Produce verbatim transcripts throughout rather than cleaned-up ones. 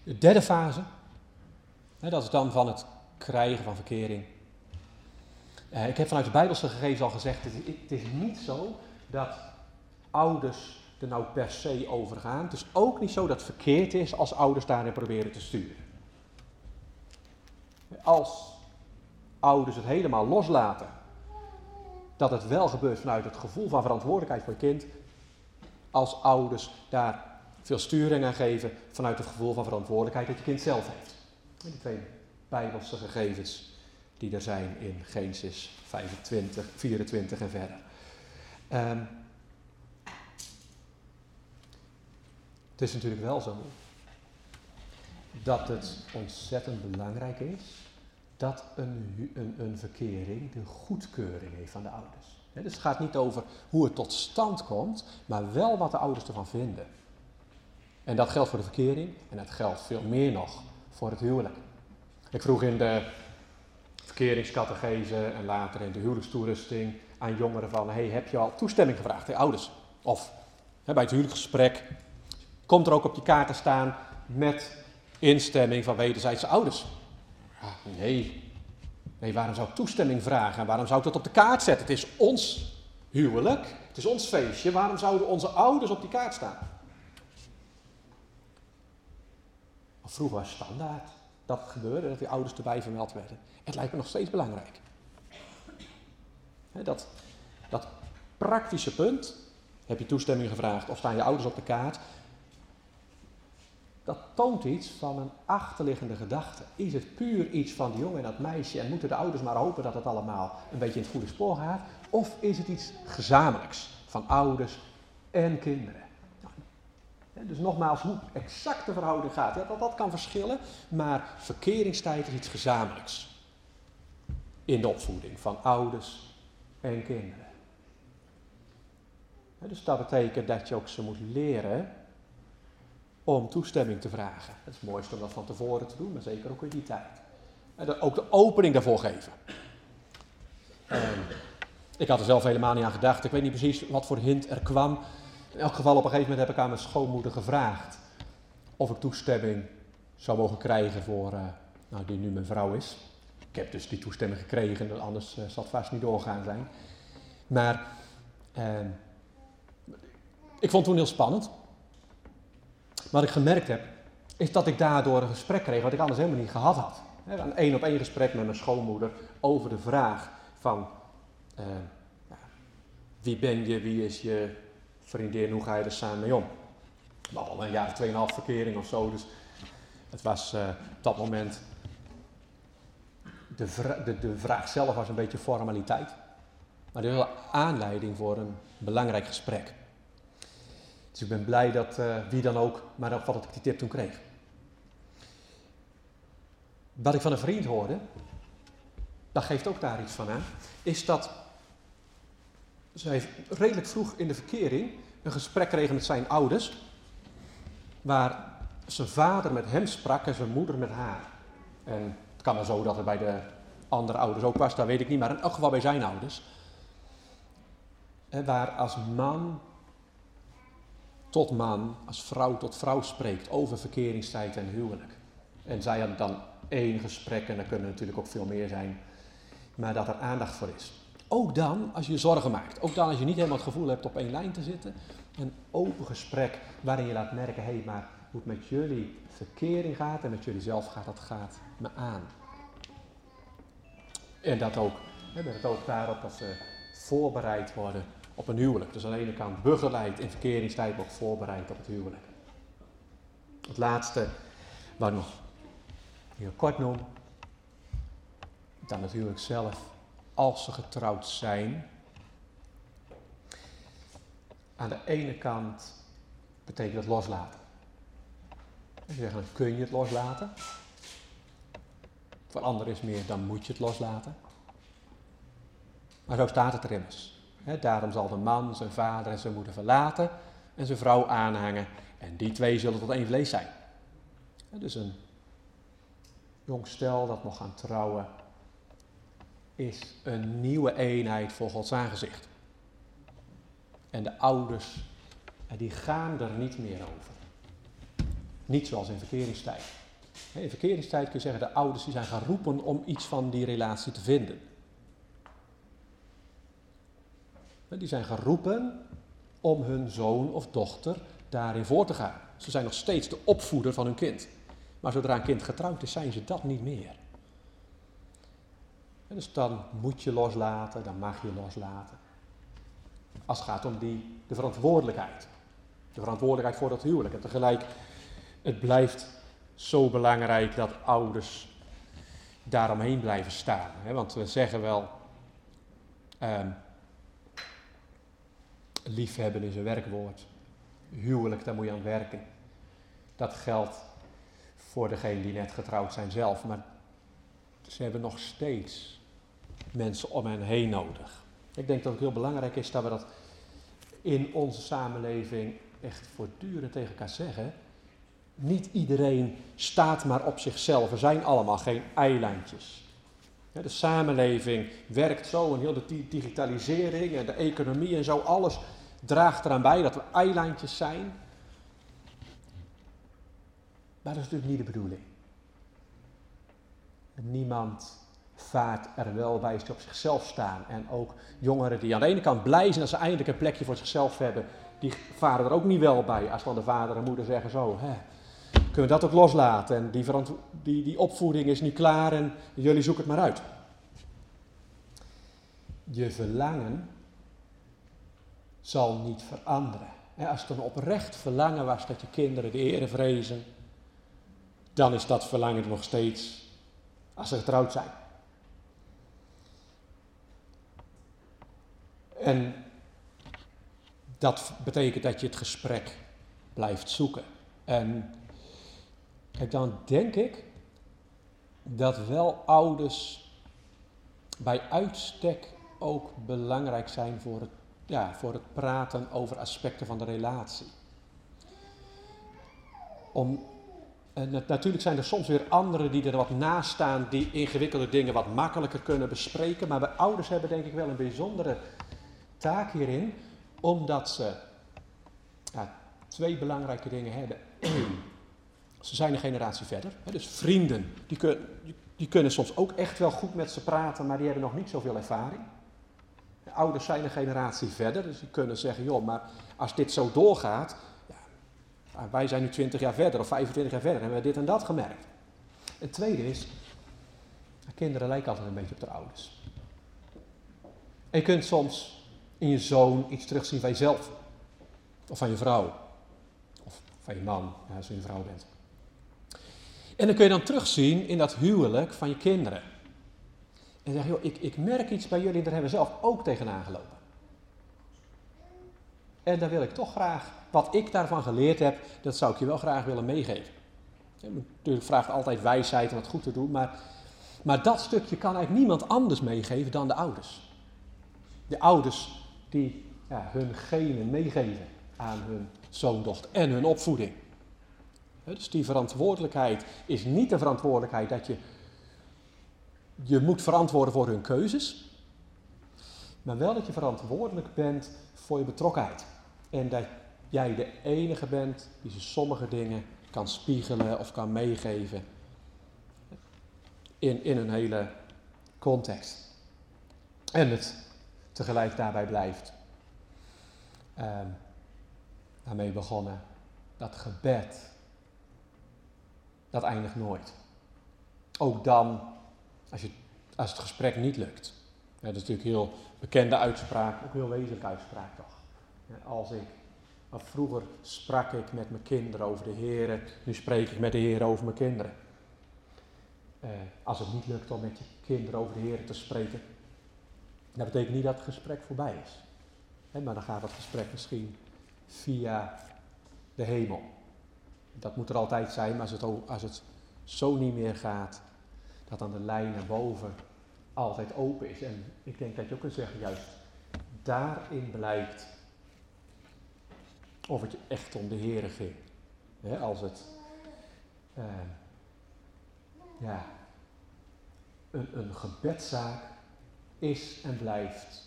De derde fase, hè, dat is dan van het krijgen van verkering. Uh, ik heb vanuit de Bijbelse gegevens al gezegd, het, het is niet zo dat ouders er nou per se over gaan. Het is ook niet zo dat het verkeerd is als ouders daarin proberen te sturen. Als ouders het helemaal loslaten, dat het wel gebeurt vanuit het gevoel van verantwoordelijkheid voor je kind. Als ouders daar veel sturing aan geven vanuit het gevoel van verantwoordelijkheid dat je kind zelf heeft. Die twee Bijbelse gegevens die er zijn in Genesis vijfentwintig, vierentwintig en verder. Um, het is natuurlijk wel zo dat het ontzettend belangrijk is dat een, een, een verkering de goedkeuring heeft van de ouders. He, dus het gaat niet over hoe het tot stand komt, maar wel wat de ouders ervan vinden. En dat geldt voor de verkering en dat geldt veel meer nog voor het huwelijk. Ik vroeg in de verkeringscatechese en later in de huwelijkstoerusting aan jongeren van, hey, heb je al toestemming gevraagd, hey, ouders? Of he, bij het huwelijksgesprek komt er ook op je kaart te staan met instemming van wederzijdse ouders. Ah, nee. nee, waarom zou ik toestemming vragen en waarom zou ik dat op de kaart zetten? Het is ons huwelijk, het is ons feestje, waarom zouden onze ouders op die kaart staan? Vroeger was standaard dat het gebeurde, dat die ouders erbij vermeld werden. Het lijkt me nog steeds belangrijk. He, dat, dat praktische punt, heb je toestemming gevraagd of staan je ouders op de kaart, dat toont iets van een achterliggende gedachte. Is het puur iets van die jongen en dat meisje en moeten de ouders maar hopen dat het allemaal een beetje in het goede spoor gaat? Of is het iets gezamenlijks van ouders en kinderen? Dus nogmaals, hoe exact de verhouding gaat, ja, dat, dat kan verschillen, maar verkeringstijd is iets gezamenlijks in de opvoeding van ouders en kinderen. Dus dat betekent dat je ook ze moet leren om toestemming te vragen. Het is het mooiste om dat van tevoren te doen, maar zeker ook in die tijd. En ook de opening daarvoor geven. En ik had er zelf helemaal niet aan gedacht, ik weet niet precies wat voor hint er kwam. In elk geval op een gegeven moment heb ik aan mijn schoonmoeder gevraagd of ik toestemming zou mogen krijgen voor, uh, nou die nu mijn vrouw is. Ik heb dus die toestemming gekregen, anders uh, zal het vast niet doorgaan zijn. Maar uh, ik vond het toen heel spannend. Wat ik gemerkt heb, is dat ik daardoor een gesprek kreeg wat ik anders helemaal niet gehad had. He, een één op één gesprek met mijn schoonmoeder over de vraag van uh, wie ben je, wie is je vriendin, hoe ga je er samen mee om? We hadden al een jaar of tweeënhalf verkering of zo, dus het was uh, op dat moment, de, vra- de, de vraag zelf was een beetje formaliteit. Maar dit was aanleiding voor een belangrijk gesprek. Dus ik ben blij dat uh, wie dan ook, maar ook wat ik die tip toen kreeg. Wat ik van een vriend hoorde, dat geeft ook daar iets van aan, is dat zij redelijk vroeg in de verkering een gesprek kregen met zijn ouders, waar zijn vader met hem sprak en zijn moeder met haar. En het kan wel zo dat het bij de andere ouders ook was, dat weet ik niet, maar in elk geval bij zijn ouders. En waar als man tot man, als vrouw tot vrouw spreekt over verkeringstijd en huwelijk. En zij hadden dan één gesprek en er kunnen natuurlijk ook veel meer zijn, maar dat er aandacht voor is. Ook dan als je je zorgen maakt, ook dan als je niet helemaal het gevoel hebt op één lijn te zitten, een open gesprek waarin je laat merken, hé, hey, maar hoe het met jullie verkering gaat en met jullie zelf gaat, dat gaat me aan. En dat ook, met het oog daarop dat ze voorbereid worden op een huwelijk. Dus aan de ene kant begeleid in verkeringstijd, maar ook voorbereid op het huwelijk. Het laatste, wat ik nog heel kort noem, dan het huwelijk zelf, als ze getrouwd zijn. Aan de ene kant betekent het loslaten. Je zegt, dan kun je het loslaten. Voor anderen is meer, dan moet je het loslaten. Maar zo staat het er immers. He, daarom zal de man zijn vader en zijn moeder verlaten en zijn vrouw aanhangen. En die twee zullen tot één vlees zijn. He, dus een jong stel dat nog gaat trouwen is een nieuwe eenheid voor Gods aangezicht. En de ouders, die gaan er niet meer over. Niet zoals in verkeringstijd. In verkeringstijd kun je zeggen, de ouders die zijn gaan roepen om iets van die relatie te vinden. Die zijn gaan roepen om hun zoon of dochter daarin voor te gaan. Ze zijn nog steeds de opvoeder van hun kind. Maar zodra een kind getrouwd is, zijn ze dat niet meer. En dus dan moet je loslaten, dan mag je loslaten. Als het gaat om die, de verantwoordelijkheid. De verantwoordelijkheid voor dat huwelijk. En tegelijk, het blijft zo belangrijk dat ouders daaromheen blijven staan. Hè? Want we zeggen wel, um, liefhebben is een werkwoord. Huwelijk, daar moet je aan werken. Dat geldt voor degenen die net getrouwd zijn zelf. Maar ze hebben nog steeds mensen om hen heen nodig. Ik denk dat het heel belangrijk is dat we dat in onze samenleving echt voortdurend tegen elkaar zeggen. Niet iedereen staat maar op zichzelf. Er zijn allemaal geen eilandjes. De samenleving werkt zo en heel de digitalisering en de economie en zo. Alles draagt eraan bij dat we eilandjes zijn. Maar dat is natuurlijk niet de bedoeling. Niemand vaart er wel bij als die op zichzelf staan. En ook jongeren die aan de ene kant blij zijn dat ze eindelijk een plekje voor zichzelf hebben, die varen er ook niet wel bij als dan de vader en moeder zeggen zo, hè, kunnen we dat ook loslaten en die, verantwo- die, die opvoeding is niet klaar en jullie zoeken het maar uit. Je verlangen zal niet veranderen. Als het een oprecht verlangen was dat je kinderen de Heere vrezen, dan is dat verlangen er nog steeds als ze getrouwd zijn. En dat betekent dat je het gesprek blijft zoeken. En kijk, dan denk ik dat wel ouders bij uitstek ook belangrijk zijn voor het, ja, voor het praten over aspecten van de relatie. Om, en natuurlijk zijn er soms weer anderen die er wat naast staan, die ingewikkelde dingen wat makkelijker kunnen bespreken. Maar wij ouders hebben denk ik wel een bijzondere taak hierin, omdat ze ja, twee belangrijke dingen hebben. Eén, ze zijn een generatie verder. Hè, dus vrienden, die, kun, die kunnen soms ook echt wel goed met ze praten, maar die hebben nog niet zoveel ervaring. De ouders zijn een generatie verder, dus die kunnen zeggen, joh, maar als dit zo doorgaat, ja, wij zijn nu twintig jaar verder of vijfentwintig jaar verder en hebben we dit en dat gemerkt. Het tweede is, kinderen lijken altijd een beetje op de ouders. En je kunt soms in je zoon iets terugzien van jezelf. Of van je vrouw. Of van je man, ja, als je een vrouw bent. En dan kun je dan terugzien in dat huwelijk van je kinderen. En zeg je, joh, ik, ik merk iets bij jullie en daar hebben we zelf ook tegenaan gelopen. En dan wil ik toch graag, wat ik daarvan geleerd heb, dat zou ik je wel graag willen meegeven. Natuurlijk vraagt altijd wijsheid om het goed te doen, maar, maar dat stukje kan eigenlijk niemand anders meegeven dan de ouders. De ouders die ja, hun genen meegeven aan hun zoondochter en hun opvoeding. Dus die verantwoordelijkheid is niet de verantwoordelijkheid dat je je moet verantwoorden voor hun keuzes, maar wel dat je verantwoordelijk bent voor je betrokkenheid. En dat jij de enige bent die ze sommige dingen kan spiegelen of kan meegeven in, in een hele context. En het tegelijk daarbij blijft. Uh, daarmee begonnen. Dat gebed, dat eindigt nooit. Ook dan, als, je, als het gesprek niet lukt. Ja, dat is natuurlijk een heel bekende uitspraak, ook een heel wezenlijke uitspraak toch. Ja, als ik, vroeger sprak ik met mijn kinderen over de Heere, nu spreek ik met de Heere over mijn kinderen. Uh, als het niet lukt om met je kinderen over de Heere te spreken, dat betekent niet dat het gesprek voorbij is. He, maar dan gaat het gesprek misschien via de hemel. Dat moet er altijd zijn, maar als het, als het zo niet meer gaat, dat dan de lijn naar boven altijd open is. En ik denk dat je ook kunt zeggen, juist daarin blijkt of het je echt om de Heere ging. He, als het uh, ja, een, een gebedzaak is en blijft.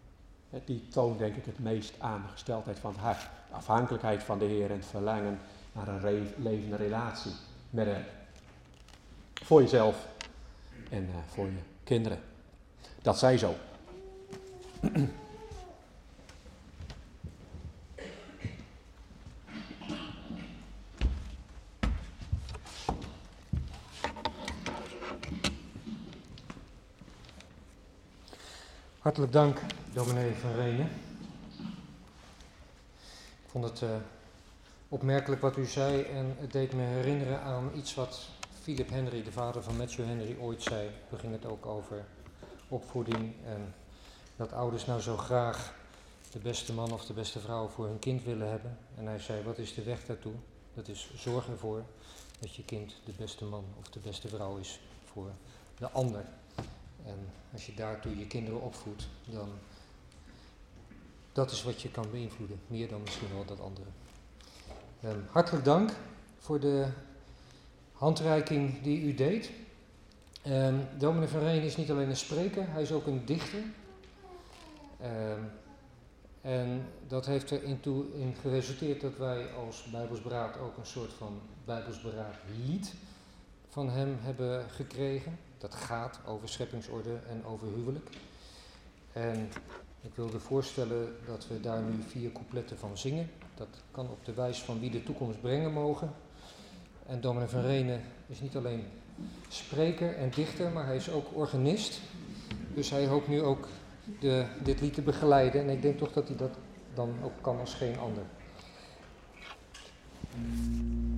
Die toont denk ik het meest aan de gesteldheid van het hart. De afhankelijkheid van de Heer en het verlangen naar een re- levende relatie met hem. Voor jezelf en uh, voor je kinderen. Dat zij zo. Hartelijk dank, dominee Van Renen. Ik vond het uh, opmerkelijk wat u zei en het deed me herinneren aan iets wat Philip Henry, de vader van Matthew Henry, ooit zei. Toen ging het ook over opvoeding en dat ouders nou zo graag de beste man of de beste vrouw voor hun kind willen hebben. En hij zei, wat is de weg daartoe? Dat is zorg ervoor dat je kind de beste man of de beste vrouw is voor de ander. En als je daartoe je kinderen opvoedt, dan dat is wat je kan beïnvloeden. Meer dan misschien wel dat andere. Um, hartelijk dank voor de handreiking die u deed. Um, Dominee Van Renen is niet alleen een spreker, hij is ook een dichter. Um, en dat heeft erin toe in geresulteerd dat wij als Bijbels Beraad ook een soort van Bijbels Beraad lied van hem hebben gekregen. Dat gaat over scheppingsorde en over huwelijk. En ik wilde voorstellen dat we daar nu vier coupletten van zingen. Dat kan op de wijs van wie de toekomst brengen mogen. En Dominee Van Renen is niet alleen spreker en dichter, maar hij is ook organist. Dus hij hoopt nu ook de, dit lied te begeleiden. En ik denk toch dat hij dat dan ook kan als geen ander.